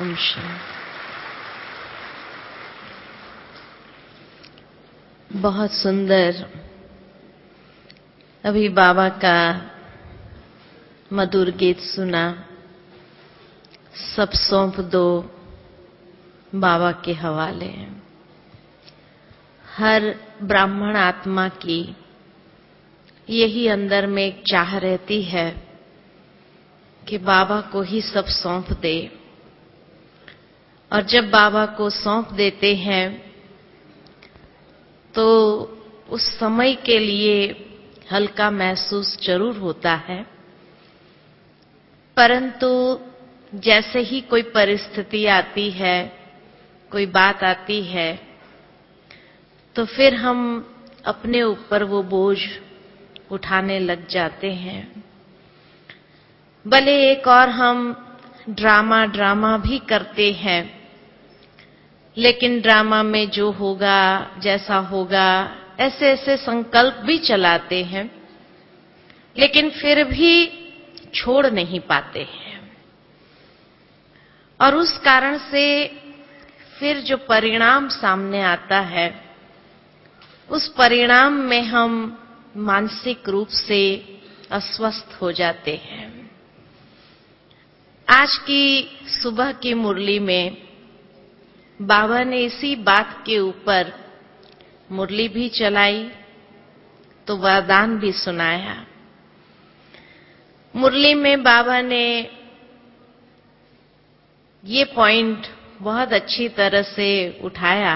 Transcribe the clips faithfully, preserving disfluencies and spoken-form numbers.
ओम शांति। बहुत सुंदर अभी बाबा का मधुर गीत सुना। सब सौंप दो बाबा के हवाले। हर ब्राह्मण आत्मा की यही अंदर में एक चाह रहती है कि बाबा को ही सब सौंप दे, और जब बाबा को सौंप देते हैं तो उस समय के लिए हल्का महसूस जरूर होता है, परंतु जैसे ही कोई परिस्थिति आती है, कोई बात आती है, तो फिर हम अपने ऊपर वो बोझ उठाने लग जाते हैं। भले एक और हम ड्रामा ड्रामा भी करते हैं, लेकिन ड्रामा में जो होगा, जैसा होगा, ऐसे ऐसे संकल्प भी चलाते हैं, लेकिन फिर भी छोड़ नहीं पाते हैं। और उस कारण से फिर जो परिणाम सामने आता है, उस परिणाम में हम मानसिक रूप से अस्वस्थ हो जाते हैं। आज की सुबह की मुरली में बाबा ने इसी बात के ऊपर मुरली भी चलाई तो वरदान भी सुनाया। मुरली में बाबा ने ये पॉइंट बहुत अच्छी तरह से उठाया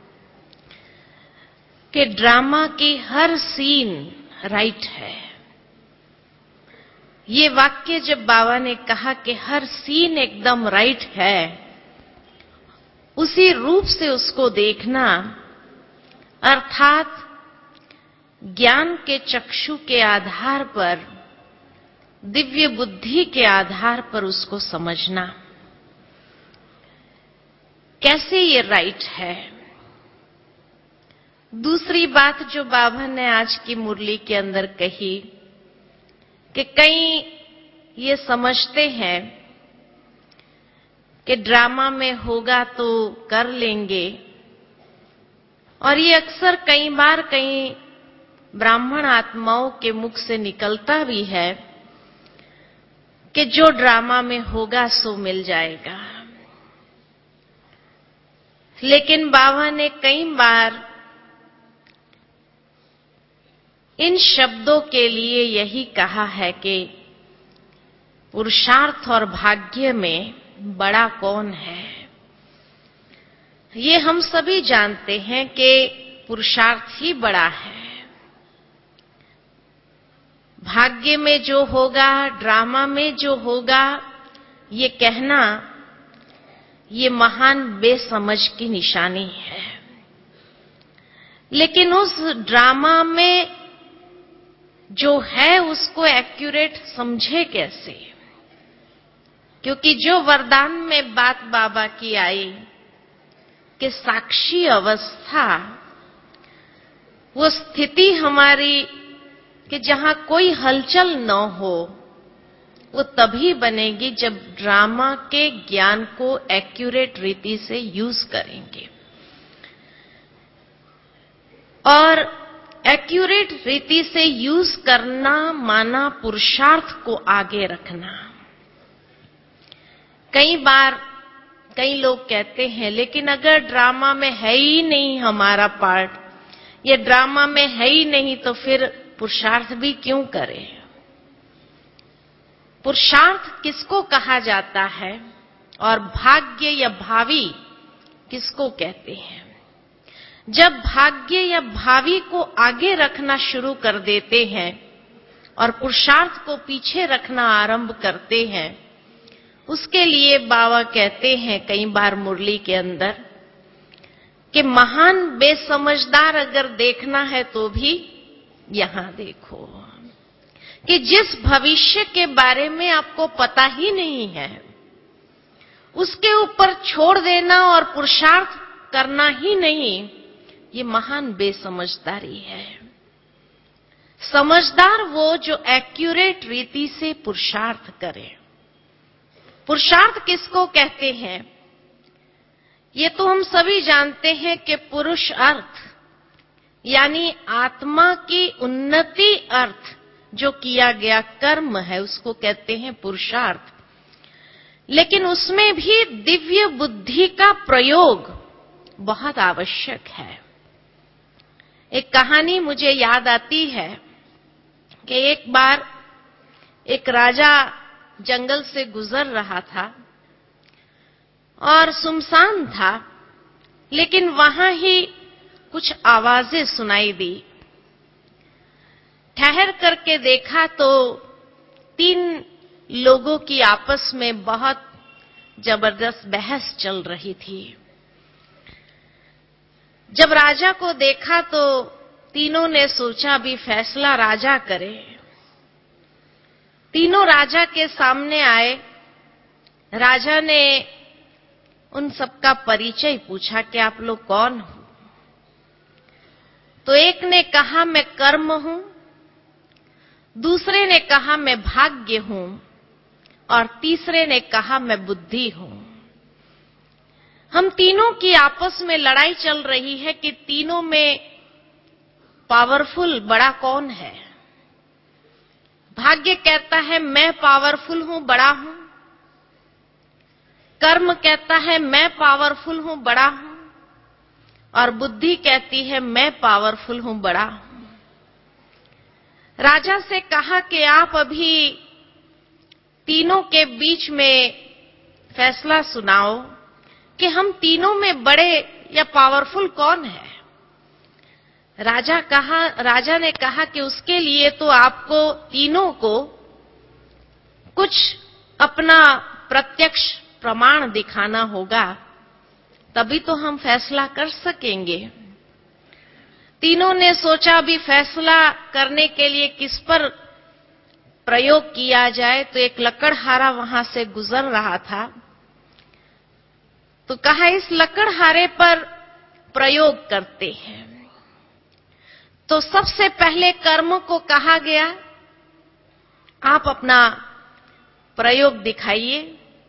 कि ड्रामा की हर सीन राइट है। ये वाक्य जब बाबा ने कहा कि हर सीन एकदम राइट है, उसी रूप से उसको देखना, अर्थात ज्ञान के चक्षु के आधार पर, दिव्य बुद्धि के आधार पर उसको समझना, कैसे ये राइट है। दूसरी बात जो बाबा ने आज की मुरली के अंदर कही कि कई ये समझते हैं कि ड्रामा में होगा तो कर लेंगे, और ये अक्सर कई बार कई ब्राह्मण आत्माओं के मुख से निकलता भी है कि जो ड्रामा में होगा सो मिल जाएगा। लेकिन बाबा ने कई बार इन शब्दों के लिए यही कहा है कि पुरुषार्थ और भाग्य में बड़ा कौन है। ये हम सभी जानते हैं कि पुरुषार्थ ही बड़ा है। भाग्य में जो होगा, ड्रामा में जो होगा, ये कहना ये महान बेसमझ की निशानी है। लेकिन उस ड्रामा में जो है उसको एक्यूरेट समझे कैसे? क्योंकि जो वरदान में बात बाबा की आई कि साक्षी अवस्था, वो स्थिति हमारी कि जहां कोई हलचल न हो, वो तभी बनेगी जब ड्रामा के ज्ञान को एक्यूरेट रीति से यूज करेंगे। और एक्यूरेट रीति से यूज करना माना पुरुषार्थ को आगे रखना। कई बार कई लोग कहते हैं, लेकिन अगर ड्रामा में है ही नहीं हमारा पार्ट, ये ड्रामा में है ही नहीं, तो फिर पुरुषार्थ भी क्यों करें? पुरुषार्थ किसको कहा जाता है और भाग्य या भावी किसको कहते हैं? जब भाग्य या भावी को आगे रखना शुरू कर देते हैं और पुरुषार्थ को पीछे रखना आरंभ करते हैं, उसके लिए बाबा कहते हैं कई बार मुरली के अंदर कि महान बेसमझदार अगर देखना है तो भी यहां देखो, कि जिस भविष्य के बारे में आपको पता ही नहीं है, उसके ऊपर छोड़ देना और पुरुषार्थ करना ही नहीं, ये महान बेसमझदारी है। समझदार वो जो एक्यूरेट रीति से पुरुषार्थ करे। पुरुषार्थ किसको कहते हैं? ये तो हम सभी जानते हैं कि पुरुष अर्थ यानी आत्मा की उन्नति अर्थ जो किया गया कर्म है उसको कहते हैं पुरुषार्थ। लेकिन उसमें भी दिव्य बुद्धि का प्रयोग बहुत आवश्यक है। एक कहानी मुझे याद आती है कि एक बार एक राजा जंगल से गुजर रहा था और सुनसान था, लेकिन वहां ही कुछ आवाजें सुनाई दी। ठहर करके देखा तो तीन लोगों की आपस में बहुत जबरदस्त बहस चल रही थी। जब राजा को देखा तो तीनों ने सोचा भी फैसला राजा करे। तीनों राजा के सामने आए। राजा ने उन सबका परिचय पूछा कि आप लोग कौन हो? तो एक ने कहा मैं कर्म हूं, दूसरे ने कहा मैं भाग्य हूं और तीसरे ने कहा मैं बुद्धि हूं। हम तीनों की आपस में लड़ाई चल रही है कि तीनों में पावरफुल बड़ा कौन है। भाग्य कहता है मैं पावरफुल हूं, बड़ा हूं। कर्म कहता है मैं पावरफुल हूं, बड़ा हूं। और बुद्धि कहती है मैं पावरफुल हूं, बड़ा हूं। राजा से कहा कि आप अभी तीनों के बीच में फैसला सुनाओ कि हम तीनों में बड़े या पावरफुल कौन है। राजा कहा राजा ने कहा कि उसके लिए तो आपको तीनों को कुछ अपना प्रत्यक्ष प्रमाण दिखाना होगा, तभी तो हम फैसला कर सकेंगे। तीनों ने सोचा भी फैसला करने के लिए किस पर प्रयोग किया जाए। तो एक लकड़हारा वहां से गुजर रहा था, तो कहा इस लकड़हारे पर प्रयोग करते हैं। तो सबसे पहले कर्म को कहा गया आप अपना प्रयोग दिखाइए।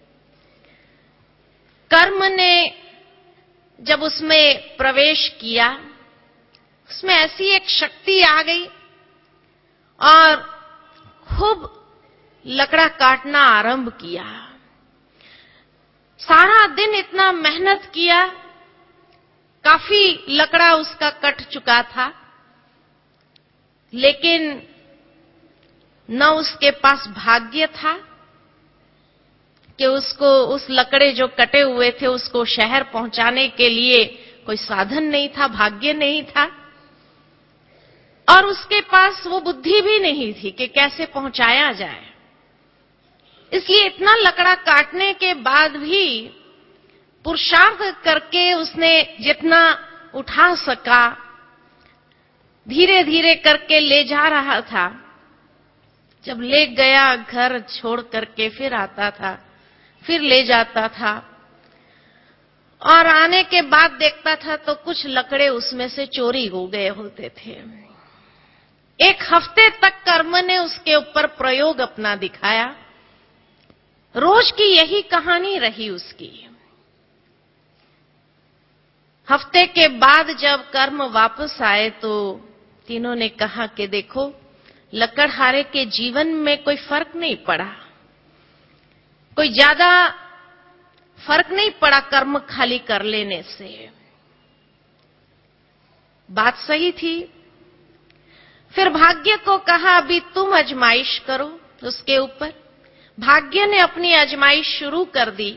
कर्म ने जब उसमें प्रवेश किया, उसमें ऐसी एक शक्ति आ गई और खूब लकड़ा काटना आरंभ किया। सारा दिन इतना मेहनत किया, काफी लकड़ा उसका कट चुका था, लेकिन न उसके पास भाग्य था कि उसको उस लकड़े जो कटे हुए थे उसको शहर पहुंचाने के लिए कोई साधन नहीं था, भाग्य नहीं था। और उसके पास वो बुद्धि भी नहीं थी कि कैसे पहुंचाया जाए। इसलिए इतना लकड़ा काटने के बाद भी पुरुषार्थ करके उसने जितना उठा सका धीरे धीरे करके ले जा रहा था। जब ले गया घर छोड़ करके फिर आता था, फिर ले जाता था और आने के बाद देखता था तो कुछ लकड़े उसमें से चोरी हो गए होते थे। एक हफ्ते तक कर्म ने उसके ऊपर प्रयोग अपना दिखाया। रोज की यही कहानी रही उसकी। हफ्ते के बाद जब कर्म वापस आए तो तीनों ने कहा कि देखो लकड़हारे के जीवन में कोई फर्क नहीं पड़ा, कोई ज्यादा फर्क नहीं पड़ा कर्म खाली कर लेने से। बात सही थी। फिर भाग्य को कहा अभी तुम अजमाइश करो उसके ऊपर। भाग्य ने अपनी अजमाइश शुरू कर दी।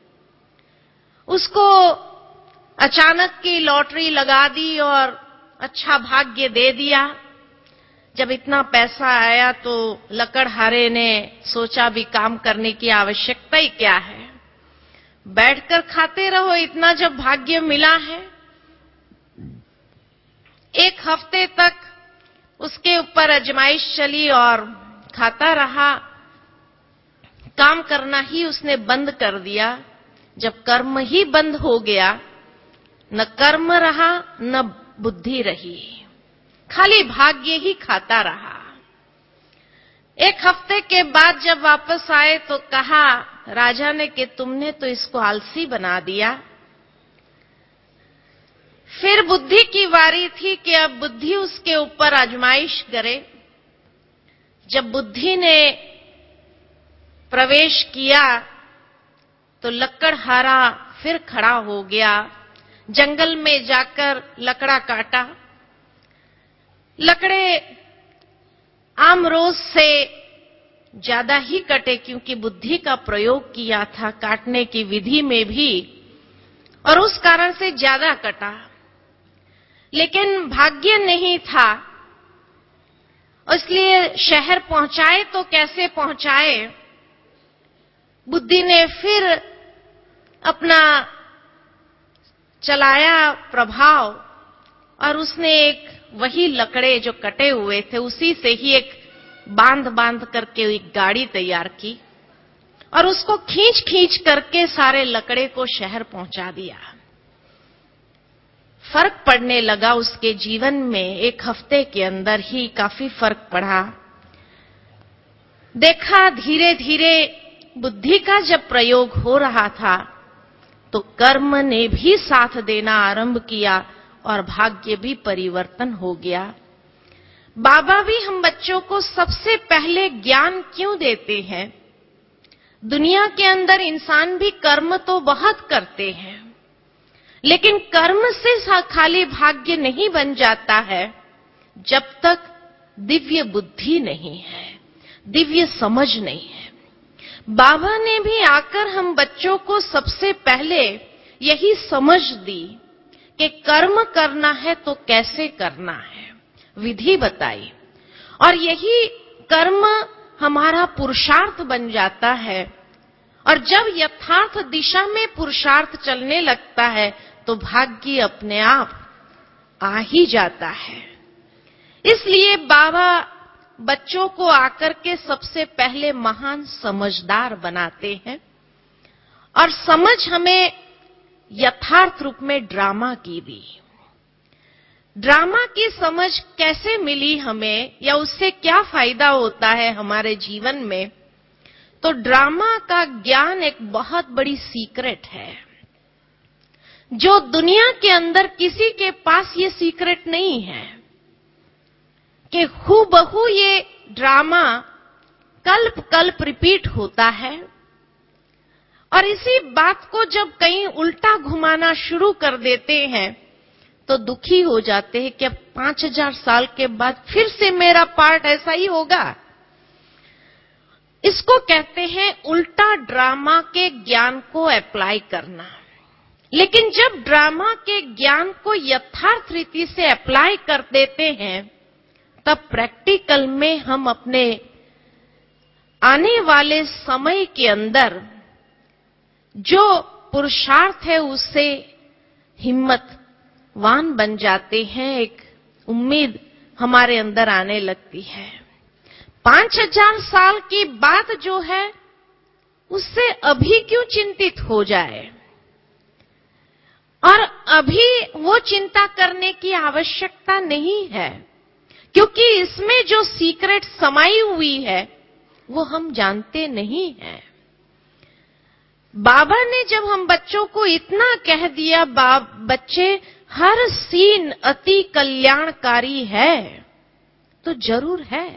उसको अचानक की लॉटरी लगा दी और अच्छा भाग्य दे दिया। जब इतना पैसा आया तो लकड़हारे ने सोचा भी काम करने की आवश्यकता ही क्या है, बैठकर खाते रहो, इतना जब भाग्य मिला है। एक हफ्ते तक उसके ऊपर अजमाइश चली और खाता रहा। काम करना ही उसने बंद कर दिया। जब कर्म ही बंद हो गया, न कर्म रहा न बुद्धि रही, खाली भाग्य ही खाता रहा। एक हफ्ते के बाद जब वापस आए तो कहा राजा ने कि तुमने तो इसको आलसी बना दिया। फिर बुद्धि की बारी थी कि अब बुद्धि उसके ऊपर आजमाइश करे। जब बुद्धि ने प्रवेश किया तो लकड़हारा फिर खड़ा हो गया, जंगल में जाकर लकड़ा काटा। लकड़े आम रोज से ज्यादा ही कटे क्योंकि बुद्धि का प्रयोग किया था काटने की विधि में भी, और उस कारण से ज्यादा कटा। लेकिन भाग्य नहीं था, इसलिए शहर पहुंचाए तो कैसे पहुंचाए। बुद्धि ने फिर अपना चलाया प्रभाव और उसने एक वही लकड़े जो कटे हुए थे उसी से ही एक बांध बांध करके एक गाड़ी तैयार की और उसको खींच खींच करके सारे लकड़े को शहर पहुंचा दिया। फर्क पड़ने लगा उसके जीवन में, एक हफ्ते के अंदर ही काफी फर्क पड़ा। देखा धीरे धीरे बुद्धि का जब प्रयोग हो रहा था तो कर्म ने भी साथ देना आरंभ किया और भाग्य भी परिवर्तन हो गया। बाबा भी हम बच्चों को सबसे पहले ज्ञान क्यों देते हैं? दुनिया के अंदर इंसान भी कर्म तो बहुत करते हैं, लेकिन कर्म से खाली भाग्य नहीं बन जाता है जब तक दिव्य बुद्धि नहीं है, दिव्य समझ नहीं है। बाबा ने भी आकर हम बच्चों को सबसे पहले यही समझ दी कि कर्म करना है तो कैसे करना है, विधि बताई, और यही कर्म हमारा पुरुषार्थ बन जाता है। और जब यथार्थ दिशा में पुरुषार्थ चलने लगता है तो भाग्य अपने आप आ ही जाता है। इसलिए बाबा बच्चों को आकर के सबसे पहले महान समझदार बनाते हैं और समझ हमें यथार्थ रूप में ड्रामा की दी। ड्रामा की समझ कैसे मिली हमें या उससे क्या फायदा होता है हमारे जीवन में? तो ड्रामा का ज्ञान एक बहुत बड़ी सीक्रेट है जो दुनिया के अंदर किसी के पास ये सीक्रेट नहीं है कि हूबहू ये ड्रामा कल्प कल्प रिपीट होता है। और इसी बात को जब कहीं उल्टा घुमाना शुरू कर देते हैं तो दुखी हो जाते हैं कि अब पांच हजार साल के बाद फिर से मेरा पार्ट ऐसा ही होगा। इसको कहते हैं उल्टा ड्रामा के ज्ञान को अप्लाई करना। लेकिन जब ड्रामा के ज्ञान को यथार्थ रीति से अप्लाई कर देते हैं तब प्रैक्टिकल में हम अपने आने वाले समय के अंदर जो पुरुषार्थ है उससे हिम्मतवान बन जाते हैं, एक उम्मीद हमारे अंदर आने लगती है। पांच हजार साल की बात जो है उससे अभी क्यों चिंतित हो जाए, और अभी वो चिंता करने की आवश्यकता नहीं है क्योंकि इसमें जो सीक्रेट समाई हुई है वो हम जानते नहीं हैं। बाबा ने जब हम बच्चों को इतना कह दिया, बाप बच्चे हर सीन अति कल्याणकारी है, तो जरूर है।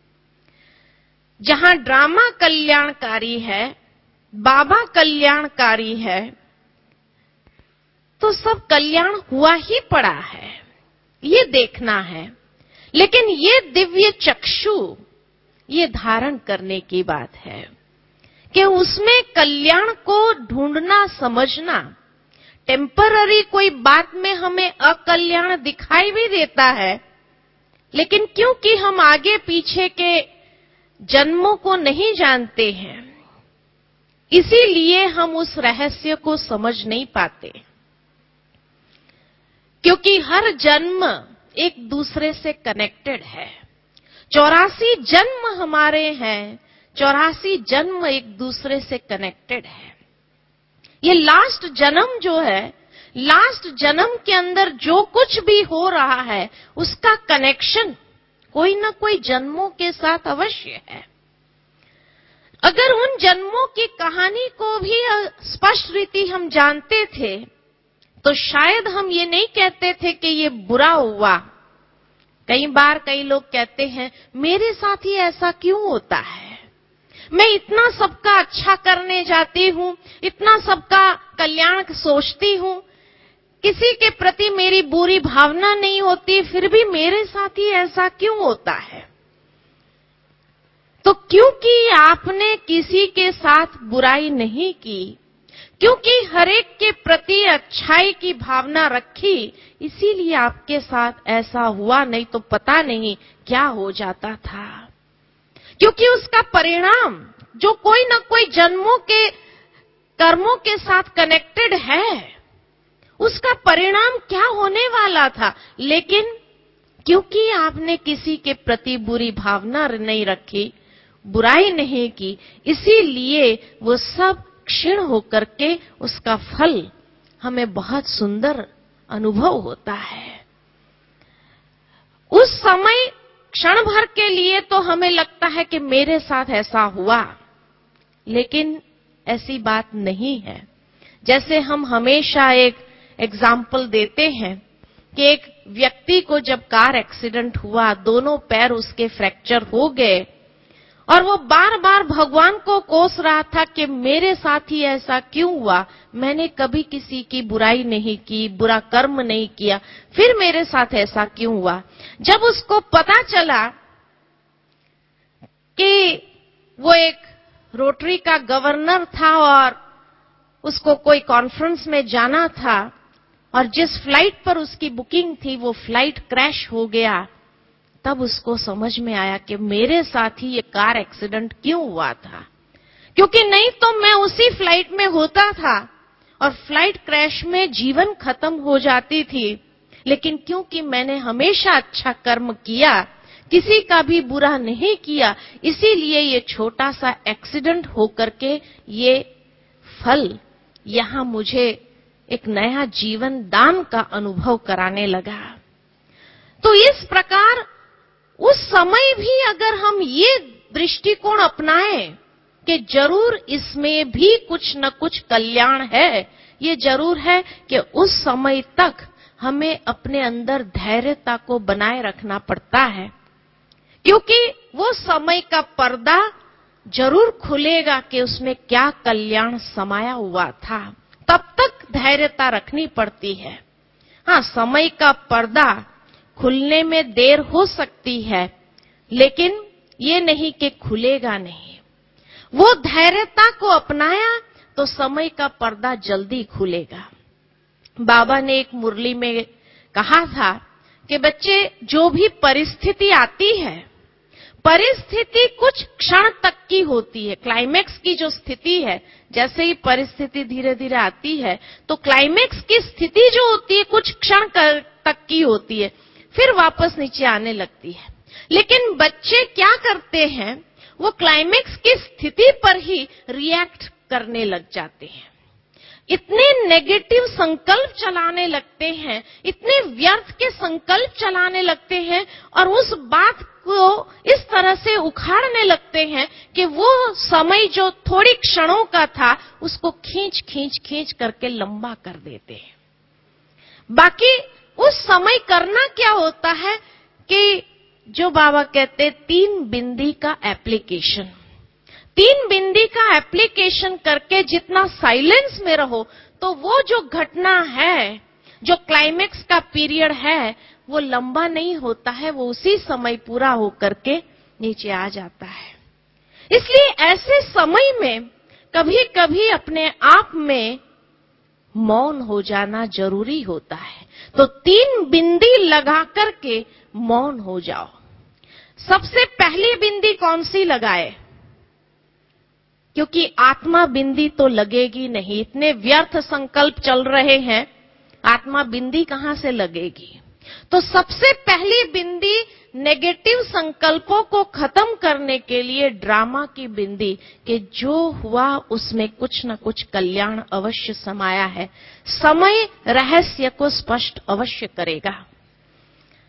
जहां ड्रामा कल्याणकारी है, बाबा कल्याणकारी है, तो सब कल्याण हुआ ही पड़ा है, ये देखना है। लेकिन ये दिव्य चक्षु ये धारण करने की बात है कि उसमें कल्याण को ढूंढना, समझना। टेम्पररी कोई बात में हमें अकल्याण दिखाई भी देता है, लेकिन क्योंकि हम आगे पीछे के जन्मों को नहीं जानते हैं, इसीलिए हम उस रहस्य को समझ नहीं पाते। क्योंकि हर जन्म एक दूसरे से कनेक्टेड है। चौरासी जन्म हमारे हैं, चौरासी जन्म एक दूसरे से कनेक्टेड है। ये लास्ट जन्म जो है, लास्ट जन्म के अंदर जो कुछ भी हो रहा है उसका कनेक्शन कोई ना कोई जन्मों के साथ अवश्य है। अगर उन जन्मों की कहानी को भी स्पष्ट रीति हम जानते थे तो शायद हम ये नहीं कहते थे कि ये बुरा हुआ। कई बार कई लोग कहते हैं मेरे साथ ही ऐसा क्यों होता है, मैं इतना सबका अच्छा करने जाती हूं, इतना सबका कल्याण सोचती हूं, किसी के प्रति मेरी बुरी भावना नहीं होती, फिर भी मेरे साथ ही ऐसा क्यों होता है। तो क्योंकि आपने किसी के साथ बुराई नहीं की, क्योंकि हर एक के प्रति अच्छाई की भावना रखी, इसीलिए आपके साथ ऐसा हुआ, नहीं तो पता नहीं क्या हो जाता था। क्योंकि उसका परिणाम जो कोई ना कोई जन्मों के कर्मों के साथ कनेक्टेड है, उसका परिणाम क्या होने वाला था। लेकिन क्योंकि आपने किसी के प्रति बुरी भावना नहीं रखी, बुराई नहीं की, इसीलिए वो सब क्षीण होकर के उसका फल हमें बहुत सुंदर अनुभव होता है। उस समय क्षण भर के लिए तो हमें लगता है कि मेरे साथ ऐसा हुआ, लेकिन ऐसी बात नहीं है। जैसे हम हमेशा एक एग्जाम्पल देते हैं कि एक व्यक्ति को जब कार एक्सीडेंट हुआ, दोनों पैर उसके फ्रैक्चर हो गए और वो बार बार भगवान को कोस रहा था कि मेरे साथ ही ऐसा क्यों हुआ, मैंने कभी किसी की बुराई नहीं की, बुरा कर्म नहीं किया, फिर मेरे साथ ऐसा क्यों हुआ। जब उसको पता चला कि वो एक रोटरी का गवर्नर था और उसको कोई कॉन्फ्रेंस में जाना था और जिस फ्लाइट पर उसकी बुकिंग थी वो फ्लाइट क्रैश हो गया, तब उसको समझ में आया कि मेरे साथ ही ये कार एक्सीडेंट क्यों हुआ था। क्योंकि नहीं तो मैं उसी फ्लाइट में होता था और फ्लाइट क्रैश में जीवन खत्म हो जाती थी, लेकिन क्योंकि मैंने हमेशा अच्छा कर्म किया, किसी का भी बुरा नहीं किया, इसीलिए ये छोटा सा एक्सीडेंट होकर के ये फल यहां मुझे एक नया जीवन दान का अनुभव कराने लगा। तो इस प्रकार उस समय भी अगर हम ये दृष्टिकोण अपनाएं कि जरूर इसमें भी कुछ न कुछ कल्याण है, ये जरूर है कि उस समय तक हमें अपने अंदर धैर्यता को बनाए रखना पड़ता है, क्योंकि वो समय का पर्दा जरूर खुलेगा कि उसमें क्या कल्याण समाया हुआ था। तब तक धैर्यता रखनी पड़ती है। हाँ, समय का पर्दा खुलने में देर हो सकती है, लेकिन ये नहीं कि खुलेगा नहीं। वो धैर्यता को अपनाया तो समय का पर्दा जल्दी खुलेगा। बाबा ने एक मुरली में कहा था कि बच्चे, जो भी परिस्थिति आती है, परिस्थिति कुछ क्षण तक की होती है। क्लाइमेक्स की जो स्थिति है, जैसे ही परिस्थिति धीरे धीरे आती है तो क्लाइमेक्स की स्थिति जो होती है कुछ क्षण तक की होती है, फिर वापस नीचे आने लगती है। लेकिन बच्चे क्या करते हैं, वो क्लाइमेक्स की स्थिति पर ही रिएक्ट करने लग जाते हैं, इतने नेगेटिव संकल्प चलाने लगते हैं, इतने व्यर्थ के संकल्प चलाने लगते हैं और उस बात को इस तरह से उखाड़ने लगते हैं कि वो समय जो थोड़ी क्षणों का था उसको खींच खींच खींच करके लंबा कर देते हैं। बाकी उस समय करना क्या होता है कि जो बाबा कहते तीन बिंदी का एप्लीकेशन, तीन बिंदी का एप्लीकेशन करके जितना साइलेंस में रहो तो वो जो घटना है, जो क्लाइमेक्स का पीरियड है, वो लंबा नहीं होता है, वो उसी समय पूरा होकर के नीचे आ जाता है। इसलिए ऐसे समय में कभी कभी अपने आप में मौन हो जाना जरूरी होता है। तो तीन बिंदी लगा करके मौन हो जाओ। सबसे पहली बिंदी कौन सी लगाए? क्योंकि आत्मा बिंदी तो लगेगी नहीं, इतने व्यर्थ संकल्प चल रहे हैं, आत्मा बिंदी कहां से लगेगी? तो सबसे पहली बिंदी नेगेटिव संकल्पों को खत्म करने के लिए ड्रामा की बिंदी, कि जो हुआ उसमें कुछ न कुछ कल्याण अवश्य समाया है, समय रहस्य को स्पष्ट अवश्य करेगा।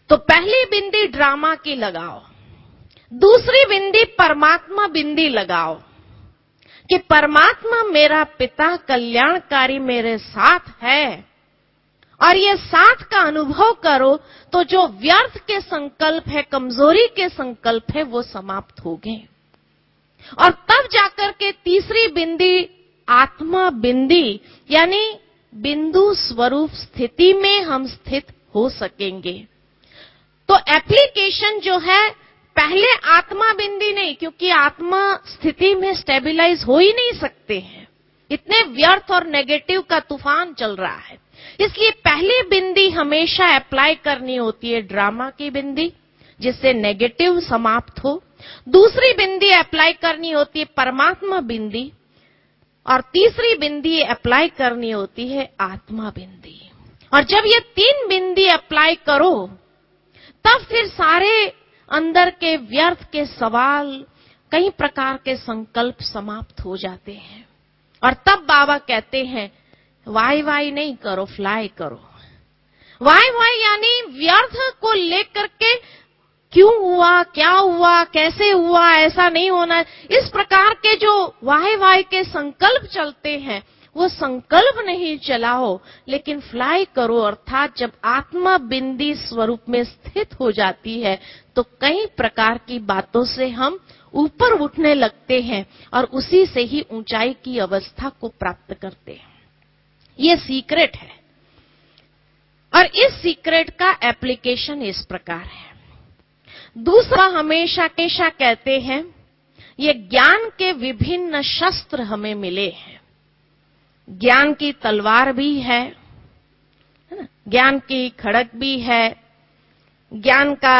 तो पहली बिंदी ड्रामा की लगाओ, दूसरी बिंदी परमात्मा बिंदी लगाओ कि परमात्मा मेरा पिता कल्याणकारी मेरे साथ है, और ये साथ का अनुभव करो तो जो व्यर्थ के संकल्प है, कमजोरी के संकल्प है, वो समाप्त हो गए। और तब जाकर के तीसरी बिंदी आत्मा बिंदी, यानी बिंदु स्वरूप स्थिति में हम स्थित हो सकेंगे। तो एप्लीकेशन जो है, पहले आत्मा बिंदी नहीं, क्योंकि आत्मा स्थिति में स्टेबलाइज हो ही नहीं सकते हैं, इतने व्यर्थ और नेगेटिव का तूफान चल रहा है। इसलिए पहली बिंदी हमेशा अप्लाई करनी होती है ड्रामा की बिंदी, जिससे नेगेटिव समाप्त हो। दूसरी बिंदी अप्लाई करनी होती है परमात्मा बिंदी, और तीसरी बिंदी अप्लाई करनी होती है आत्मा बिंदी। और जब ये तीन बिंदी अप्लाई करो, तब फिर सारे अंदर के व्यर्थ के सवाल, कई प्रकार के संकल्प समाप्त हो जाते हैं। और तब बाबा कहते हैं वाई वाई नहीं करो, फ्लाई करो। वाई वाई यानी व्यर्थ को लेकर के क्यों हुआ, क्या हुआ, कैसे हुआ, ऐसा नहीं होना, इस प्रकार के जो वाई वाई के संकल्प चलते हैं, वो संकल्प नहीं चलाओ, लेकिन फ्लाई करो। अर्थात जब आत्मा बिंदी स्वरूप में स्थित हो जाती है, तो कई प्रकार की बातों से हम ऊपर उठने लगते हैं और उसी से ही ऊंचाई की अवस्था को प्राप्त करते हैं। ये सीक्रेट है, और इस सीक्रेट का एप्लीकेशन इस प्रकार है। दूसरा, हमेशा हमेशा कहते हैं ये ज्ञान के विभिन्न शस्त्र हमें मिले हैं। ज्ञान की तलवार भी है, ज्ञान की खड़ग भी है, ज्ञान का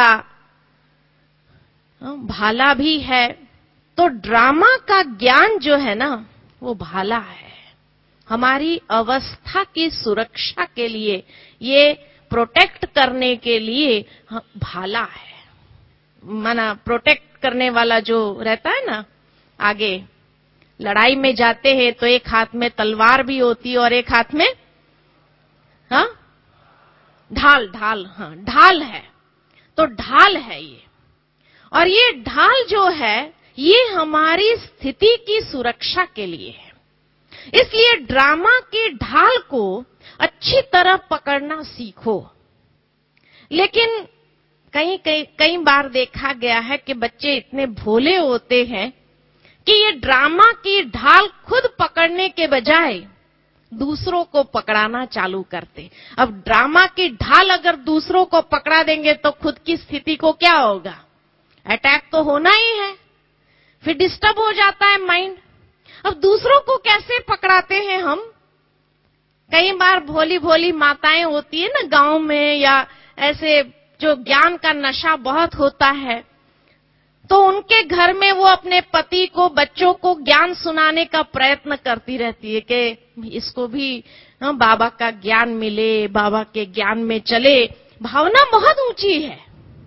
भाला भी है। तो ड्रामा का ज्ञान जो है ना, वो भाला है, हमारी अवस्था की सुरक्षा के लिए, ये प्रोटेक्ट करने के लिए भाला है। माना प्रोटेक्ट करने वाला जो रहता है ना, आगे लड़ाई में जाते हैं तो एक हाथ में तलवार भी होती है और एक हाथ में हाँ ढाल, ढाल, हाँ ढाल है। तो ढाल है ये, और ये ढाल जो है ये हमारी स्थिति की सुरक्षा के लिए है। इसलिए ड्रामा की ढाल को अच्छी तरह पकड़ना सीखो। लेकिन कई कई कई बार देखा गया है कि बच्चे इतने भोले होते हैं कि ये ड्रामा की ढाल खुद पकड़ने के बजाय दूसरों को पकड़ाना चालू करते। अब ड्रामा की ढाल अगर दूसरों को पकड़ा देंगे तो खुद की स्थिति को क्या होगा, अटैक तो होना ही है, फिर डिस्टर्ब हो जाता है माइंड। अब दूसरों को कैसे पकड़ाते हैं हम? कई बार भोली भोली माताएं होती है ना गांव में, या ऐसे जो ज्ञान का नशा बहुत होता है, तो उनके घर में वो अपने पति को, बच्चों को ज्ञान सुनाने का प्रयत्न करती रहती है कि इसको भी बाबा का ज्ञान मिले, बाबा के ज्ञान में चले। भावना बहुत ऊंची है,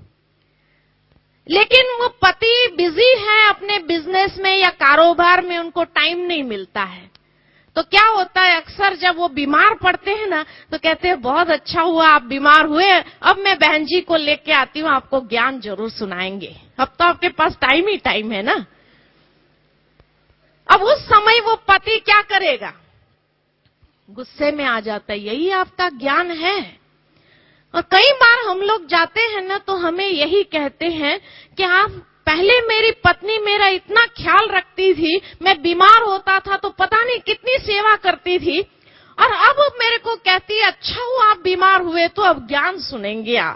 लेकिन वो पति बिजी है अपने बिजनेस में या कारोबार में, उनको टाइम नहीं मिलता है। तो क्या होता है, अक्सर जब वो बीमार पड़ते हैं ना, तो कहते हैं बहुत अच्छा हुआ आप बीमार हुए, अब मैं बहन जी को लेके आती हूँ, आपको ज्ञान जरूर सुनाएंगे। अब तो आपके पास टाइम ही टाइम है ना। अब उस समय वो पति क्या करेगा, गुस्से में आ जाता है, यही आपका ज्ञान है। और कई बार हम लोग जाते हैं ना, तो हमें यही कहते हैं कि आप पहले, मेरी पत्नी मेरा इतना ख्याल रखती थी, मैं बीमार होता था तो पता नहीं कितनी सेवा करती थी, और अब मेरे को कहती है अच्छा हुआ आप बीमार हुए, तो अब ज्ञान सुनेंगे आप।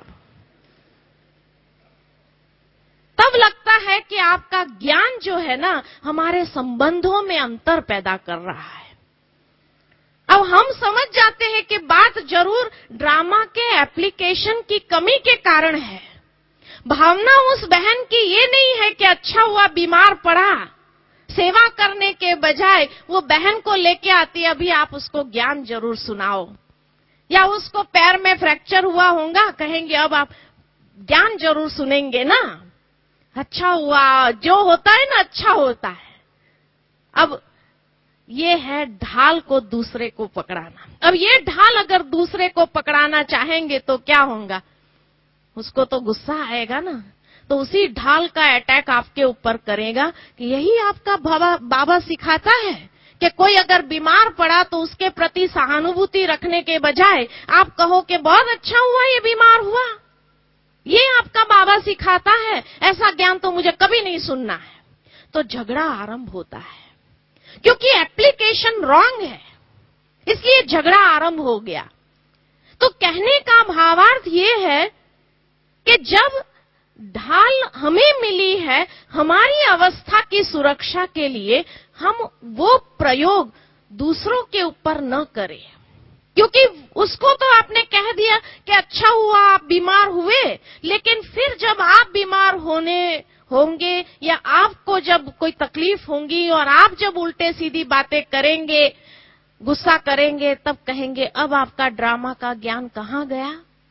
तब लगता है कि आपका ज्ञान जो है ना, हमारे संबंधों में अंतर पैदा कर रहा है। अब हम समझ जाते हैं कि बात जरूर ड्रामा के एप्लीकेशन की कमी के कारण है। भावना उस बहन की ये नहीं है कि अच्छा हुआ बीमार पड़ा, सेवा करने के बजाय वो बहन को लेके आती है, अभी आप उसको ज्ञान जरूर सुनाओ। या उसको पैर में फ्रैक्चर हुआ होगा, कहेंगे अब आप ज्ञान जरूर सुनेंगे ना, अच्छा हुआ, जो होता है ना अच्छा होता है। अब ये है ढाल को दूसरे को पकड़ाना। अब ये ढाल अगर दूसरे को पकड़ाना चाहेंगे तो क्या होगा, उसको तो गुस्सा आएगा ना, तो उसी ढाल का अटैक आपके ऊपर करेगा कि यही आपका बाबा बाबा सिखाता है कि कोई अगर बीमार पड़ा तो उसके प्रति सहानुभूति रखने के बजाय आप कहो कि बहुत अच्छा हुआ ये बीमार हुआ। ये आपका बाबा सिखाता है, ऐसा ज्ञान तो मुझे कभी नहीं सुनना है। तो झगड़ा आरंभ होता है, क्योंकि एप्लीकेशन रॉन्ग है, इसलिए झगड़ा आरंभ हो गया। तो कहने का भावार्थ ये है कि जब ढाल हमें मिली है हमारी अवस्था की सुरक्षा के लिए, हम वो प्रयोग दूसरों के ऊपर न करें, क्योंकि उसको तो आपने कह दिया कि अच्छा हुआ आप बीमार हुए, लेकिन फिर जब आप बीमार होने होंगे या आपको जब कोई तकलीफ होंगी और आप जब उल्टे सीधी बातें करेंगे, गुस्सा करेंगे, तब कहेंगे अब आपका ड्रामा का ज्ञान कहां गया?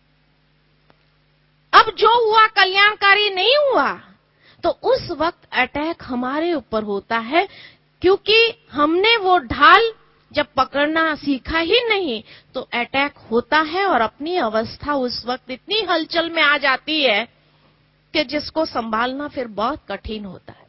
अब जो हुआ कल्याणकारी नहीं हुआ। तो उस वक्त अटैक हमारे ऊपर होता है, क्योंकि हमने वो ढाल जब पकड़ना सीखा ही नहीं, तो अटैक होता है और अपनी अवस्था उस वक्त इतनी हलचल में आ जाती है कि जिसको संभालना फिर बहुत कठिन होता है।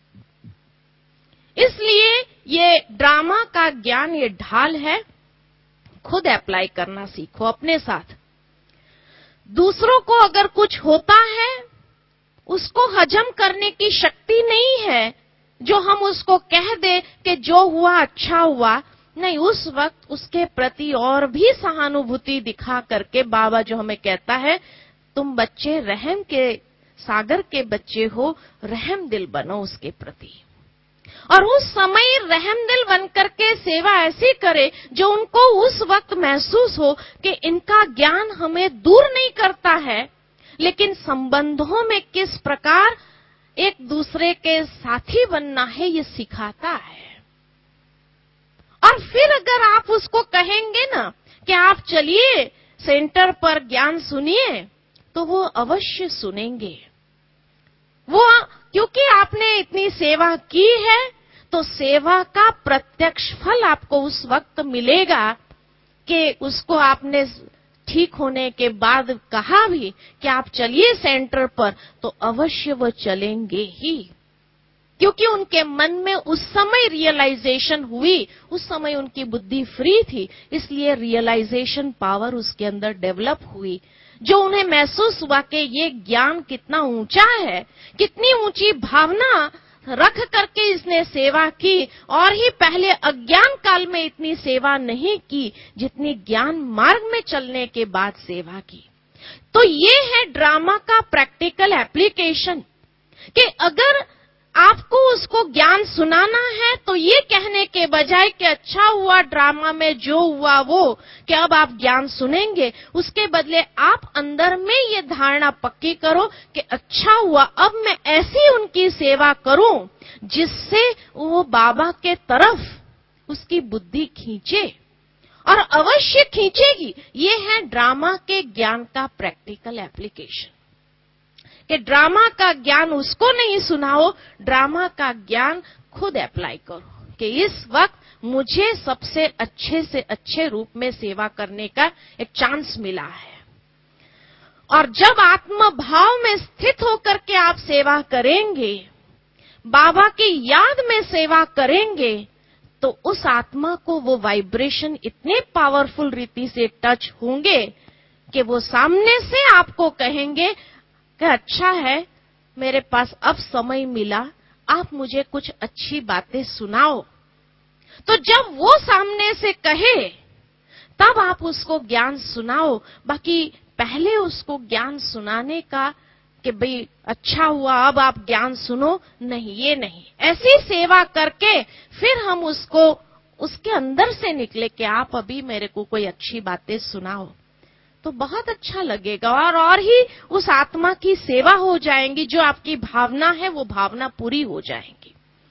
इसलिए ये ड्रामा का ज्ञान, ये ढाल है, खुद अप्लाई करना सीखो अपने साथ। दूसरों को अगर कुछ होता है, उसको हजम करने की शक्ति नहीं है, जो हम उसको कह दे कि जो हुआ अच्छा हुआ। नहीं, उस वक्त उसके प्रति और भी सहानुभूति दिखा करके बाबा जो हमें कहता है, तुम बच्चे रहम के सागर के बच्चे हो, रहम दिल बनो उसके प्रति। और उस समय रहम दिल बनकर के सेवा ऐसी करे जो उनको उस वक्त महसूस हो कि इनका ज्ञान हमें दूर नहीं करता है, लेकिन संबंधों में किस प्रकार एक दूसरे के साथी बनना है ये सिखाता है। और फिर अगर आप उसको कहेंगे ना कि आप चलिए सेंटर पर ज्ञान सुनिए, तो वो अवश्य सुनेंगे। वो क्योंकि आपने इतनी सेवा की है, तो सेवा का प्रत्यक्ष फल आपको उस वक्त मिलेगा कि उसको आपने ठीक होने के बाद कहा भी कि आप चलिए सेंटर पर, तो अवश्य वो चलेंगे ही, क्योंकि उनके मन में उस समय रियलाइजेशन हुई, उस समय उनकी बुद्धि फ्री थी, इसलिए रियलाइजेशन पावर उसके अंदर डेवलप हुई, जो उन्हें महसूस हुआ कि ये ज्ञान कितना ऊंचा है, कितनी ऊंची भावना रख करके इसने सेवा की, और ही पहले अज्ञान काल में इतनी सेवा नहीं की जितनी ज्ञान मार्ग में चलने के बाद सेवा की। तो ये है ड्रामा का प्रैक्टिकल एप्लीकेशन, कि अगर आपको उसको ज्ञान सुनाना है, तो ये कहने के बजाय कि अच्छा हुआ ड्रामा में जो हुआ वो, कि अब आप ज्ञान सुनेंगे, उसके बदले आप अंदर में ये धारणा पक्की करो कि अच्छा हुआ अब मैं ऐसी उनकी सेवा करूं जिससे वो बाबा के तरफ उसकी बुद्धि खींचे, और अवश्य खींचेगी। ये है ड्रामा के ज्ञान का प्रैक्टिकल एप्लीकेशन, कि ड्रामा का ज्ञान उसको नहीं सुनाओ, ड्रामा का ज्ञान खुद अप्लाई करो कि इस वक्त मुझे सबसे अच्छे से अच्छे रूप में सेवा करने का एक चांस मिला है। और जब आत्म भाव में स्थित होकर के आप सेवा करेंगे, बाबा की याद में सेवा करेंगे, तो उस आत्मा को वो वाइब्रेशन इतने पावरफुल रीति से टच होंगे कि वो सामने से आपको कहेंगे कि अच्छा है मेरे पास अब समय मिला, आप मुझे कुछ अच्छी बातें सुनाओ। तो जब वो सामने से कहे तब आप उसको ज्ञान सुनाओ, बाकी पहले उसको ज्ञान सुनाने का कि भाई अच्छा हुआ अब आप ज्ञान सुनो, नहीं, ये नहीं। ऐसी सेवा करके फिर हम उसको उसके अंदर से निकले कि आप अभी मेरे को कोई अच्छी बातें सुनाओ, तो बहुत अच्छा लगेगा, और और ही उस आत्मा की सेवा हो जाएंगी, जो आपकी भावना है वो भावना पूरी हो जाएगी।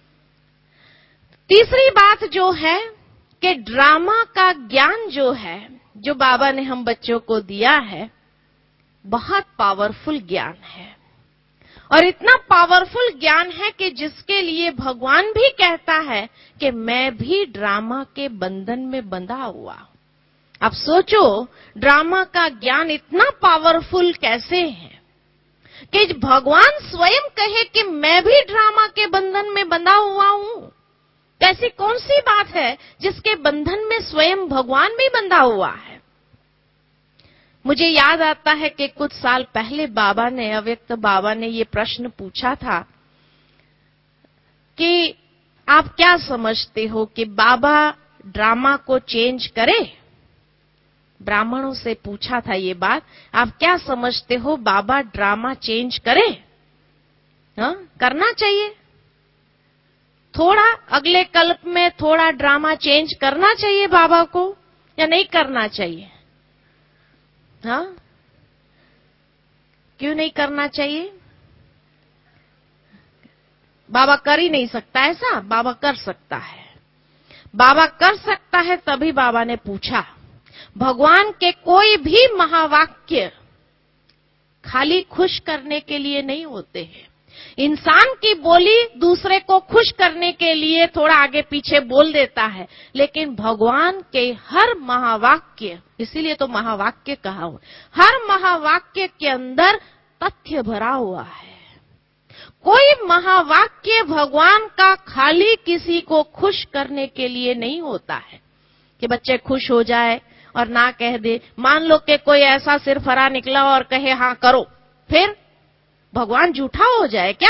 तीसरी बात जो है कि ड्रामा का ज्ञान जो है, जो बाबा ने हम बच्चों को दिया है, बहुत पावरफुल ज्ञान है, और इतना पावरफुल ज्ञान है कि जिसके लिए भगवान भी कहता है कि मैं भी ड्रामा के बंधन में बंधा हुआ। अब सोचो ड्रामा का ज्ञान इतना पावरफुल कैसे है, कि भगवान स्वयं कहे कि मैं भी ड्रामा के बंधन में बंधा हुआ हूं। ऐसी कौन सी बात है जिसके बंधन में स्वयं भगवान भी बंधा हुआ है? मुझे याद आता है कि कुछ साल पहले बाबा ने, अव्यक्त बाबा ने ये प्रश्न पूछा था कि आप क्या समझते हो कि बाबा ड्रामा को चेंज करे? ब्राह्मणों से पूछा था ये बात, आप क्या समझते हो बाबा ड्रामा चेंज करे? हाँ, करना चाहिए थोड़ा, अगले कल्प में थोड़ा ड्रामा चेंज करना चाहिए बाबा को, या नहीं करना चाहिए? हाँ, क्यों नहीं करना चाहिए? बाबा कर ही नहीं सकता ऐसा? बाबा कर सकता है। बाबा कर सकता है, तभी बाबा ने पूछा। भगवान के कोई भी महावाक्य खाली खुश करने के लिए नहीं होते हैं। इंसान की बोली दूसरे को खुश करने के लिए थोड़ा आगे पीछे बोल देता है, लेकिन भगवान के हर महावाक्य, इसीलिए तो महावाक्य कहा हुआ, हर महावाक्य के अंदर तथ्य भरा हुआ है। कोई महावाक्य भगवान का खाली किसी को खुश करने के लिए नहीं होता है कि बच्चे खुश हो जाए और ना कह दे। मान लो कि कोई ऐसा सिरफरा निकला और कहे हाँ करो, फिर भगवान झूठा हो जाए क्या?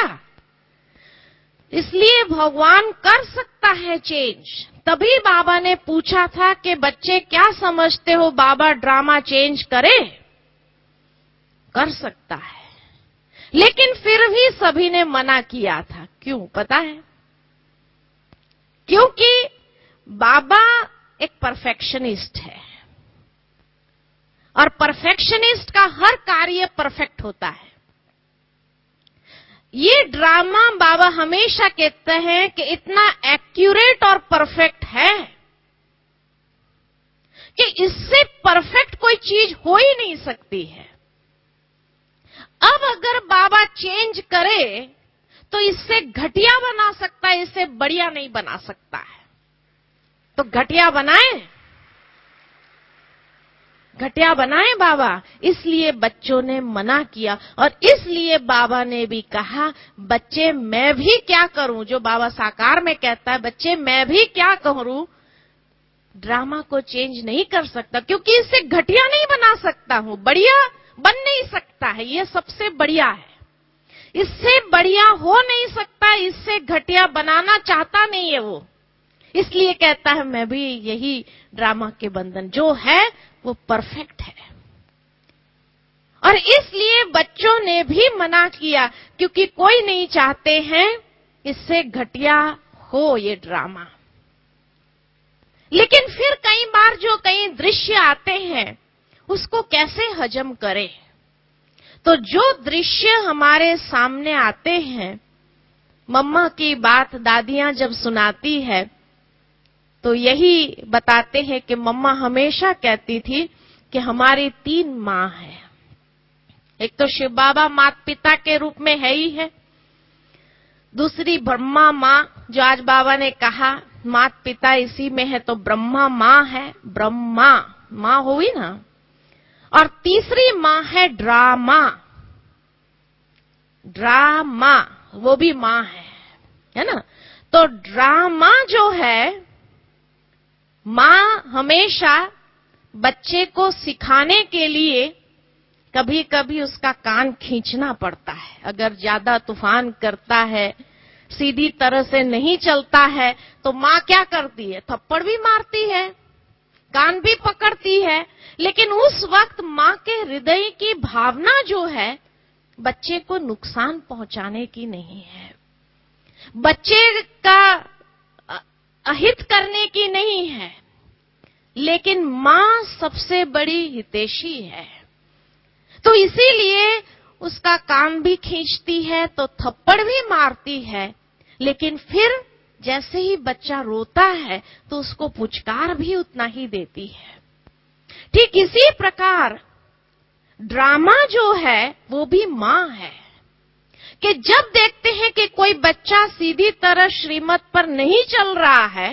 इसलिए भगवान कर सकता है चेंज। तभी बाबा ने पूछा था कि बच्चे क्या समझते हो बाबा ड्रामा चेंज करे? कर सकता है, लेकिन फिर भी सभी ने मना किया था। क्यों पता है? क्योंकि बाबा एक परफेक्शनिस्ट है, और परफेक्शनिस्ट का हर कार्य परफेक्ट होता है। ये ड्रामा बाबा हमेशा कहते हैं कि इतना एक्यूरेट और परफेक्ट है कि इससे परफेक्ट कोई चीज हो ही नहीं सकती है। अब अगर बाबा चेंज करे तो इससे घटिया बना सकता है, इससे बढ़िया नहीं बना सकता है। तो घटिया बनाए, घटिया बनाए बाबा। इसलिए बच्चों ने मना किया, और इसलिए बाबा ने भी कहा बच्चे मैं भी क्या करूं, जो बाबा साकार में कहता है बच्चे मैं भी क्या करूं, ड्रामा को चेंज नहीं कर सकता, क्योंकि इससे घटिया नहीं बना सकता हूं, बढ़िया बन नहीं सकता है। ये सबसे बढ़िया है, इससे बढ़िया हो नहीं सकता, इससे घटिया बनाना चाहता नहीं है वो। इसलिए कहता है मैं भी यही ड्रामा के बंधन जो है वो परफेक्ट है। और इसलिए बच्चों ने भी मना किया, क्योंकि कोई नहीं चाहते हैं इससे घटिया हो ये ड्रामा। लेकिन फिर कई बार जो कई दृश्य आते हैं उसको कैसे हजम करें? तो जो दृश्य हमारे सामने आते हैं, मम्मा की बात दादियां जब सुनाती है तो यही बताते हैं कि मम्मा हमेशा कहती थी कि हमारी तीन माँ है। एक तो शिव बाबा माता पिता के रूप में है ही है, दूसरी ब्रह्मा माँ, जो आज बाबा ने कहा माता पिता इसी में है, तो ब्रह्मा माँ है, ब्रह्मा माँ हुई ना। और तीसरी माँ है ड्रामा, ड्रामा वो भी माँ है, है ना। तो ड्रामा जो है, माँ हमेशा बच्चे को सिखाने के लिए कभी कभी उसका कान खींचना पड़ता है। अगर ज्यादा तूफान करता है, सीधी तरह से नहीं चलता है, तो माँ क्या करती है? थप्पड़ भी मारती है, कान भी पकड़ती है। लेकिन उस वक्त माँ के हृदय की भावना जो है बच्चे को नुकसान पहुंचाने की नहीं है, बच्चे का अहित करने की नहीं है, लेकिन माँ सबसे बड़ी हितैषी है। तो इसीलिए उसका कान भी खींचती है, तो थप्पड़ भी मारती है। लेकिन फिर जैसे ही बच्चा रोता है तो उसको पुचकार भी उतना ही देती है। ठीक इसी प्रकार ड्रामा जो है वो भी माँ है, कि जब देखते हैं कि कोई बच्चा सीधी तरह श्रीमत पर नहीं चल रहा है,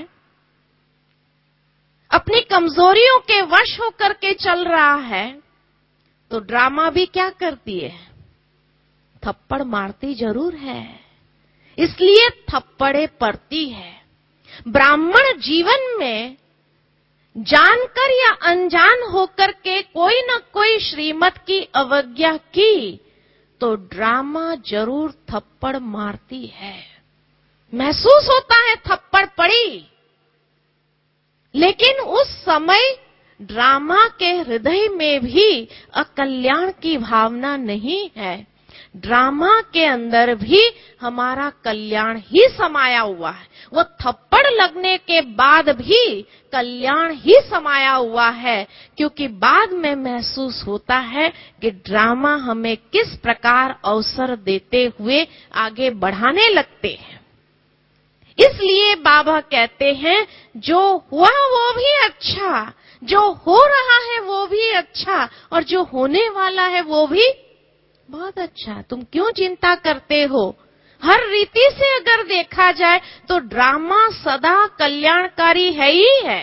अपनी कमजोरियों के वश होकर के चल रहा है, तो ड्रामा भी क्या करती है? थप्पड़ मारती जरूर है, इसलिए थप्पड़े पड़ती है। ब्राह्मण जीवन में जानकर या अनजान होकर के कोई न कोई श्रीमत की अवज्ञा की तो ड्रामा जरूर थप्पड़ मारती है। महसूस होता है थप्पड़ पड़ी, लेकिन उस समय ड्रामा के हृदय में भी अकल्याण की भावना नहीं है। ड्रामा के अंदर भी हमारा कल्याण ही समाया हुआ है। वो थप्पड़ लगने के बाद भी कल्याण ही समाया हुआ है, क्योंकि बाद में महसूस होता है कि ड्रामा हमें किस प्रकार अवसर देते हुए आगे बढ़ाने लगते हैं। इसलिए बाबा कहते हैं जो हुआ वो भी अच्छा, जो हो रहा है वो भी अच्छा, और जो होने वाला है वो भी बहुत अच्छा। तुम क्यों चिंता करते हो? हर रीति से अगर देखा जाए तो ड्रामा सदा कल्याणकारी है ही है।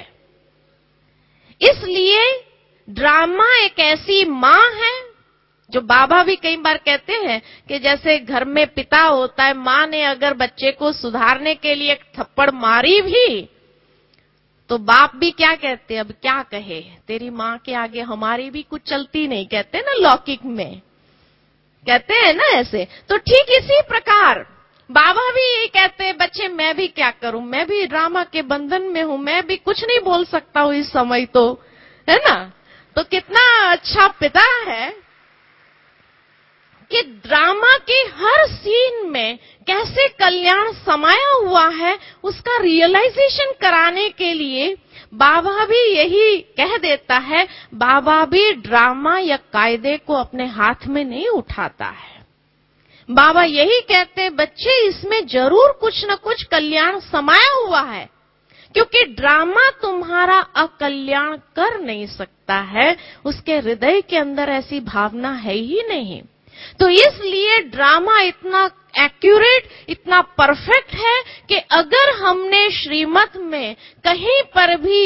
इसलिए ड्रामा एक ऐसी मां है जो बाबा भी कई बार कहते हैं कि जैसे घर में पिता होता है, मां ने अगर बच्चे को सुधारने के लिए एक थप्पड़ मारी भी तो बाप भी क्या कहते हैं, अब क्या कहे, तेरी मां के आगे हमारी भी कुछ चलती नहीं, कहते ना लौकिक में, कहते हैं ना ऐसे। तो ठीक इसी प्रकार बाबा भी यही कहते हैं, बच्चे मैं भी क्या करूं, मैं भी ड्रामा के बंधन में हूं, मैं भी कुछ नहीं बोल सकता हूं इस समय, तो है ना। तो कितना अच्छा पिता है कि ड्रामा के हर सीन में कैसे कल्याण समाया हुआ है उसका रियलाइजेशन कराने के लिए बाबा भी यही कह देता है। बाबा भी ड्रामा या कायदे को अपने हाथ में नहीं उठाता है। बाबा यही कहते हैं, बच्चे इसमें जरूर कुछ न कुछ कल्याण समाया हुआ है, क्योंकि ड्रामा तुम्हारा अकल्याण कर नहीं सकता है, उसके हृदय के अंदर ऐसी भावना है ही नहीं। तो इसलिए ड्रामा इतना एक्यूरेट, इतना परफेक्ट है कि अगर हमने श्रीमत में कहीं पर भी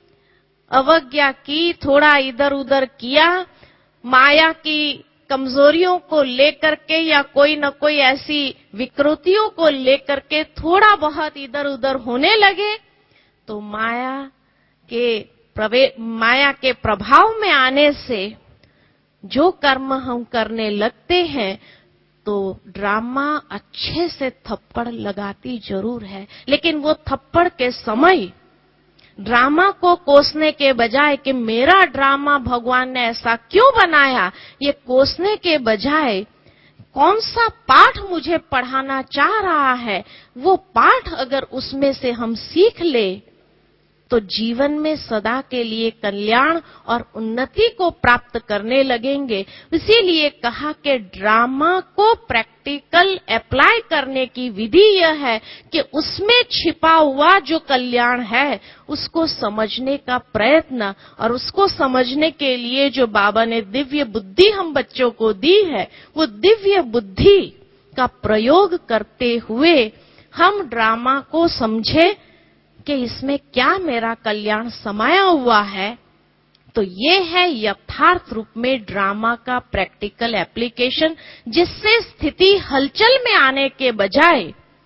अवज्ञा की, थोड़ा इधर उधर किया, माया की कमजोरियों को लेकर के या कोई न कोई ऐसी विकृतियों को लेकर के थोड़ा बहुत इधर उधर होने लगे, तो माया के प्रवे माया के प्रभाव में आने से जो कर्म हम करने लगते हैं तो ड्रामा अच्छे से थप्पड़ लगाती जरूर है। लेकिन वो थप्पड़ के समय ड्रामा को कोसने के बजाय कि मेरा ड्रामा भगवान ने ऐसा क्यों बनाया, ये कोसने के बजाय कौन सा पाठ मुझे पढ़ाना चाह रहा है, वो पाठ अगर उसमें से हम सीख ले तो जीवन में सदा के लिए कल्याण और उन्नति को प्राप्त करने लगेंगे। इसीलिए कहा कि ड्रामा को प्रैक्टिकल अप्लाई करने की विधि यह है कि उसमें छिपा हुआ जो कल्याण है उसको समझने का प्रयत्न, और उसको समझने के लिए जो बाबा ने दिव्य बुद्धि हम बच्चों को दी है, वो दिव्य बुद्धि का प्रयोग करते हुए हम ड्रामा को समझे कि इसमें क्या मेरा कल्याण समाया हुआ है। तो ये है यथार्थ रूप में ड्रामा का प्रैक्टिकल एप्लीकेशन, जिससे स्थिति हलचल में आने के बजाय,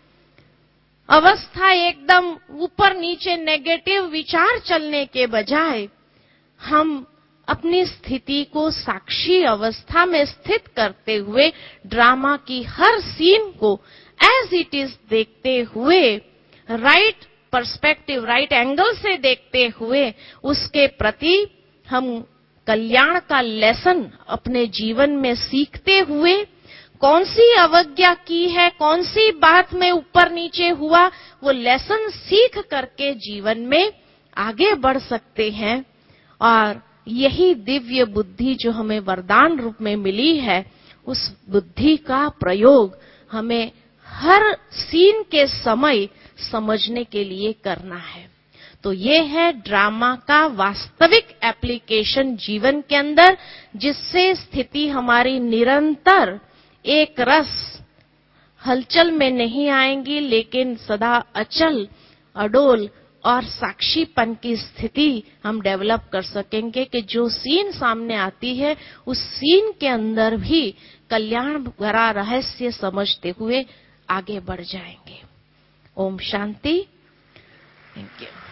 अवस्था एकदम ऊपर नीचे नेगेटिव विचार चलने के बजाय, हम अपनी स्थिति को साक्षी अवस्था में स्थित करते हुए ड्रामा की हर सीन को एज इट इज देखते हुए, राइट पर्सपेक्टिव, राइट एंगल से देखते हुए उसके प्रति हम कल्याण का लेसन अपने जीवन में सीखते हुए, कौन सी अवज्ञा की है, कौन सी बात में ऊपर नीचे हुआ, वो लेसन सीख करके जीवन में आगे बढ़ सकते हैं। और यही दिव्य बुद्धि जो हमें वरदान रूप में मिली है, उस बुद्धि का प्रयोग हमें हर सीन के समय समझने के लिए करना है। तो ये है ड्रामा का वास्तविक एप्लीकेशन जीवन के अंदर, जिससे स्थिति हमारी निरंतर एक रस हलचल में नहीं आएंगी, लेकिन सदा अचल, अडोल और साक्षीपन की स्थिति हम डेवलप कर सकेंगे कि जो सीन सामने आती है उस सीन के अंदर भी कल्याण भरा रहस्य समझते हुए आगे बढ़ जाएंगे। ओम शांति। Thank you.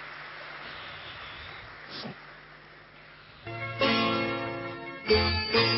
Thank you.